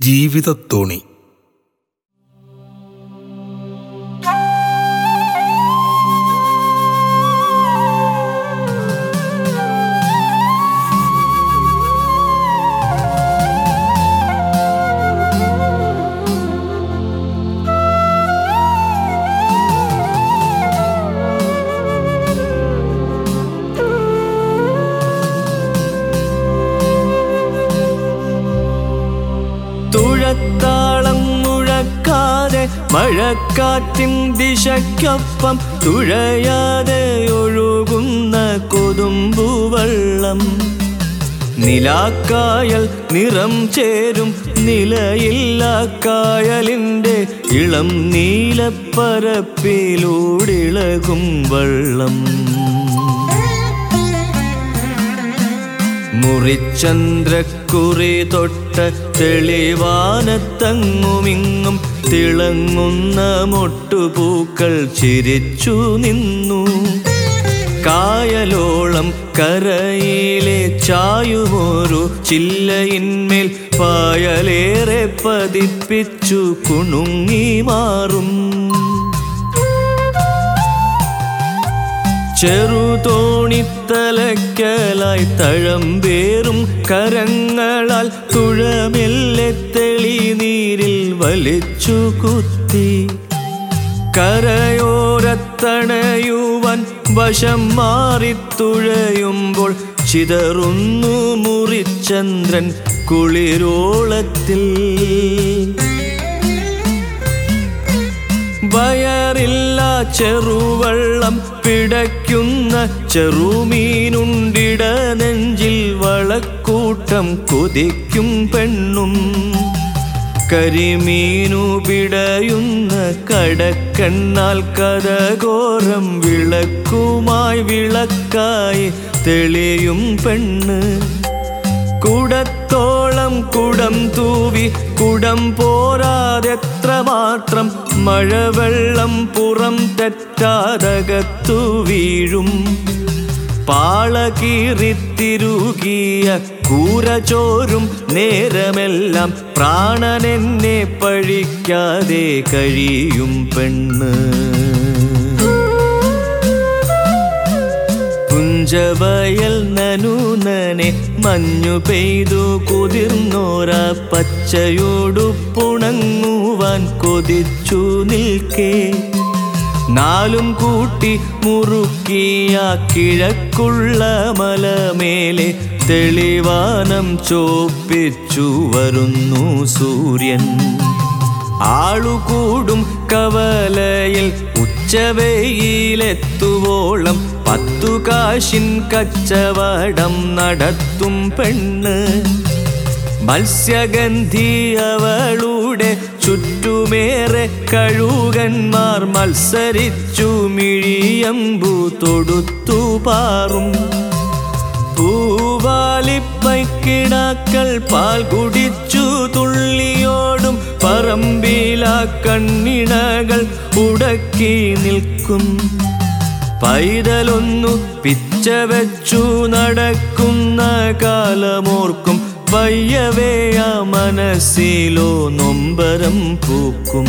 ജീവിതത്തോണി. തുഴത്താളം മുഴക്കാതെ മഴക്കാറ്റിൻ ദിശയ്ക്കൊപ്പം തുഴയാതെ ഒഴുകുന്ന കൊതുമ്പുവെള്ളം, നിലാക്കായൽ നിറം ചേരും നിലയില്ല കായലിൻ്റെ ഇളം നീലപ്പരപ്പിലൂടിളകും വെള്ളം. മുറിച്ചന്ദ്രക്കുറി തൊട്ട തെളിവാനത്തങ്ങുമിങ്ങും തിളങ്ങുന്ന മൊട്ടുപൂക്കൾ ചിരിച്ചു നിന്നു. കായലോളം കരയിലെ ചായുമൊരു ചില്ലയിന്മേൽ പായലേറെ പതിപ്പിച്ചു കുണുങ്ങി മാറും. ചെറുതോണിത്തലയ്ക്കലായി തഴമ്പേറും കരങ്ങളാൽ തുഴമെല്ലെ തെളിനീരിൽ വലിച്ചു കുത്തി. കരയോരത്തണയുവാൻ വശം മാറിത്തുഴയുമ്പോൾ ചിതറുന്നു മുറിച്ചന്ദ്രൻ കുളിരോളത്തിൽ. വയറില്ല ചെറുവള്ളം പിടയ്ക്കുന്ന ചെറുമീനുണ്ടിട നെഞ്ചിൽ വളക്കൂട്ടം കൊതിക്കും പെണ്ണും. കരിമീനു പിടയുന്ന കടക്കണ്ണാൽ കരഘോരം വിളക്കുമായി വിളക്കായി തെളിയും പെണ്ണ്. കുടത്തോളം കുടം തൂവി കുടം പോരാതെത്ര മാത്രം മഴവെള്ളം പുറം തെറ്റാതകത്തു വീഴും. പാളകീറിത്തിരുകിയ കൂര ചോരും നേരമെല്ലാം പ്രാണനെന്നെ പഴിക്കാതെ കഴിയും പെണ്ണ്. പുഞ്ചവയൽ നനൂനനെ മഞ്ഞു പെയ്തു കുതിർന്നോര പച്ചയോടുപ്പുണങ്ങുവാൻ കൊതിച്ചു നിൽക്കേ. നാലും കൂട്ടി മുറുക്കിയ കിഴക്കുള്ള മലമേലെ തെളിവാനം ചോപ്പിച്ചു വരുന്നു സൂര്യൻ. ആളുകൂടും കവലയിൽ ഉച്ചവെയിലെത്തുവോളം 10 കാശിൻ കച്ചവടം നടത്തും പെണ്ണ്. മത്സ്യഗന്ധി അവളുടെ ചുറ്റുമേറെ കഴുകന്മാർ മത്സരിച്ചു മിഴിയമ്പു തൊടുത്തു പാറും. പൂവാലിപ്പൈക്കിടാക്കൾ പാൽ കുടിച്ചു തുള്ളിയോടും പറമ്പിലാ കണ്ണിണകൾ ഉടക്കി നിൽക്കും. പൈതലൊന്നു പിച്ച വെച്ചു നടക്കുന്ന കാലമോർക്കും പയ്യവേ ആ മനസ്സിലോ നൊമ്പരം പൂക്കും.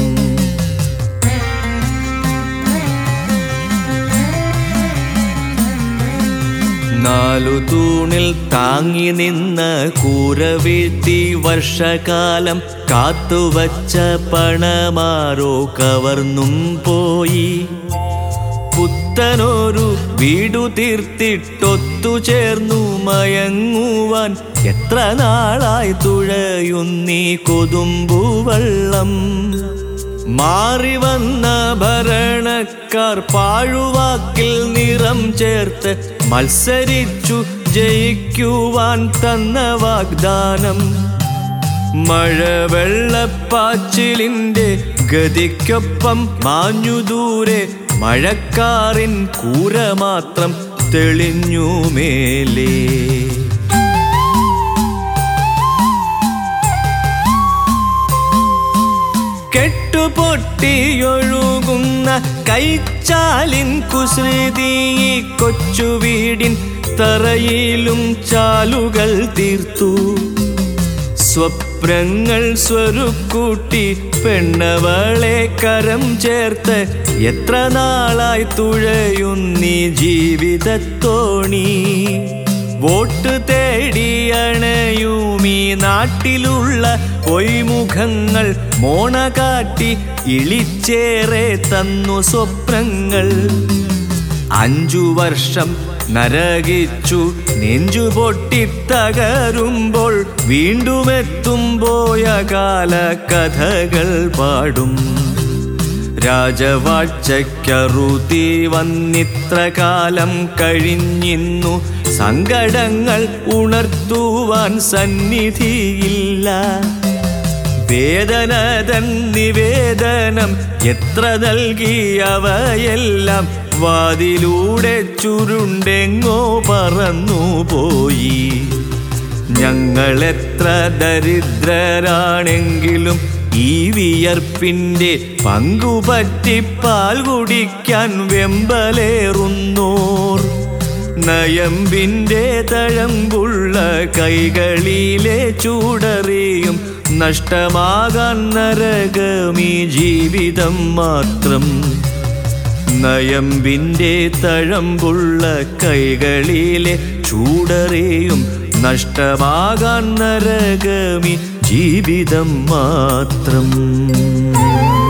നാലു തൂണിൽ താങ്ങി നിന്ന കൂര വീഴ്ത്തി വർഷകാലം കാത്തുവച്ച പണമാരോ കവർന്നും പോയി. പുത്തനൊരു വീടു തീർത്തിട്ടൊത്തുചേർന്നു മയങ്ങുവാൻ എത്ര നാളായി തുഴയുന്നീ കൊതുമ്പുവെള്ളം. മാറി വന്ന ഭരണക്കാർ പാഴുവാക്കിൽ നിറം ചേർത്ത് മത്സരിച്ചു ജയിക്കുവാൻ തന്ന വാഗ്ദാനം. മഴവെള്ളപ്പാച്ചിലിൻ്റെ ഗതിക്കൊപ്പം മാഞ്ഞു ദൂരെ മഴക്കാറിൻ കൂര മാത്രം തെളിഞ്ഞു മേലേ. കെട്ടുപൊട്ടിയൊഴുകുന്ന കൈച്ചാലിൻ കുസൃതി കൊച്ചു വീടിൻ തറയിലും ചാലുകൾ തീർത്തു. സ്വപ്നങ്ങൾ സ്വരുക്കൂട്ടി പെണ്ണവളെ കരം ചേർത്ത് എത്ര നാളായി തുഴയുന്നീ ജീവിതത്തോണി. വോട്ട് തേടിയണയുമീ നാട്ടിലുള്ള പൊയ്മുഖങ്ങൾ മോണ കാട്ടി ഇളിച്ചേറെ തന്നു സ്വപ്നങ്ങൾ. 5 വർഷം നരകിച്ചു നെഞ്ചു പൊട്ടിത്തകരുമ്പോൾ വീണ്ടുമെത്തും പോയ കാല കഥകൾ പാടും. രാജവാഴ്ചയ്ക്കറുതി വന്നിത്ര കാലം കഴിഞ്ഞിന്നു സങ്കടങ്ങൾ ഉണർത്തുവാൻ സന്നിധിയില്ല. വേദനതൻ നിവേദനം എത്ര നൽകിയവയെല്ലാം വാതിലൂടെ ചുരുണ്ടെങ്ങോ പറന്നുപോയി. ഞങ്ങളെത്ര ദരിദ്രരാണെങ്കിലും ഈ വിയർപ്പിൻ്റെ പങ്കുപറ്റി പാൽ കുടിക്കാൻ വെമ്പലേറുന്നോർ. നയമ്പിൻ്റെ തഴമ്പുള്ള കൈകളിലെ ചൂടറിയും നഷ്ടമാകാൻ നരകമീ ജീവിതം മാത്രം. നയമ്പിൻ്റെ തഴമ്പുള്ള കൈകളിലെ ചൂടറിയും നഷ്ടമാകാൻ നരകമീ ജീവിതം മാത്രം.